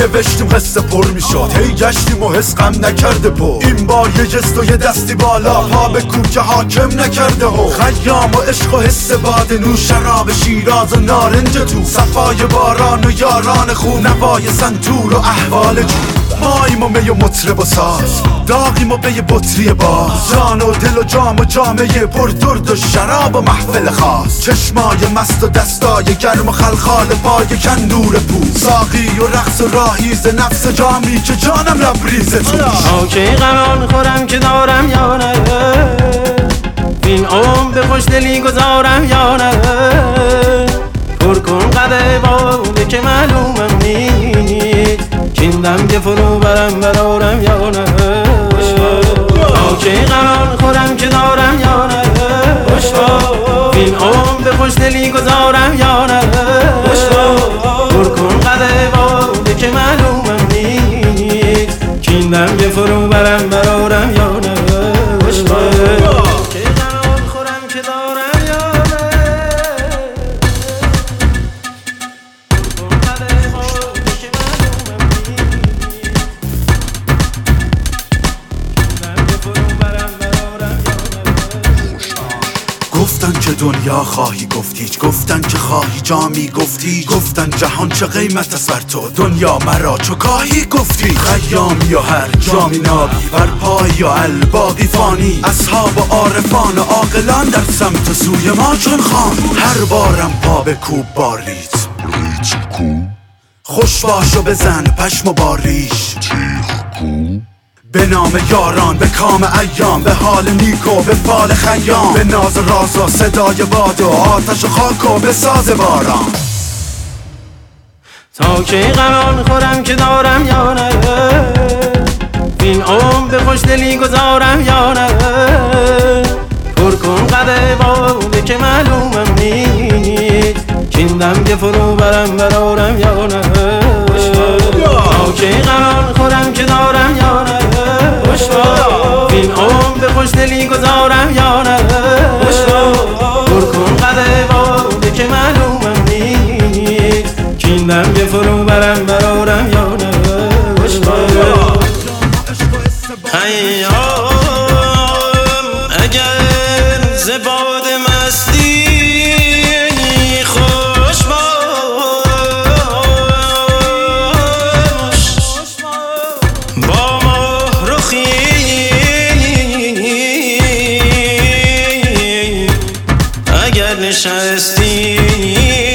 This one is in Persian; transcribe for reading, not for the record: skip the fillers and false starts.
نوشتیم قصه پر میشد، هی گشتیم و حس غم نکرده پا. این بار یه جست و یه دستی بالا، پا به کوه که حاکم نکرده ها. خیام و عشق و حس باد نو، شراب شیراز و نارنج تو، صفای باران و یاران خون، نوای سنتور و احوال جو. ماییم و می و مطرب و ساز، داغیم و به بطری باز، جان و دل و جام و جامعه پر درد و شراب و محفل خاص. چشمای مست و دستای گرم و خلخال پای کندور پوست، ساقی و رقص و راهیز نفس جامی که جانم لبریز توش. آکی غمان خورم که دارم یا نه، این عمر به خوشدلی گذارم یا نه. پر کن قده باده که معلومم نیست، کندم که فرو برم برارم یا نه. آکی غمان خورم که دارم یا نه، این عمر به خوشدلی گذارم یا نه. پر کن قده باده که معلومم نیست، کندم که فرو برم برارم یا نه. گفتن که دنیا خواهی گفتیچ، گفتن که خواهی جامی گفتی، گفتن جهان چه قیمت است بر تو، دنیا مرا چو کاهی گفتی. خیامی و هر جامی نابی، بر پای و الباقی فانی، اصحاب و عارفان و عاقلان در سمت سوی ما چون خان. هر بارم پا به کوب باریز خوش باش و بزن پشم و باریش، به نام یاران، به کام ایام، به حال نیکو، به فال خیام، به ناز راز و صدای باد و آتش و خاک و به ساز باران. تا کی غمان خورم که دارم یا نه، این عمر به خوشدلی گذارم یا نه. پر کن قده باده که معلومم نیست، کندم که فرو برم برارم یا نه. تا کی غمان خورم که دارم یا نه، این عمر به خوشدلی گذارم یا نه. پر کن قده باده که معلومم نیست، کندم که فرو برم برارم یا نه. خیام اگر ز باد مستی خوش باش، با ماه رخی اگر نشستی